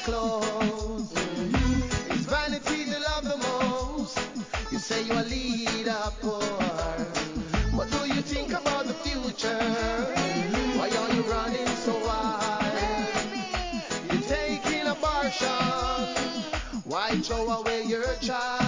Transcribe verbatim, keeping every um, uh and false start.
clothes. It's vanity they love the most. You say you're a leader, poor, but do you think about the future? Why are you running so wild? You're taking abortion. Why throw away your child?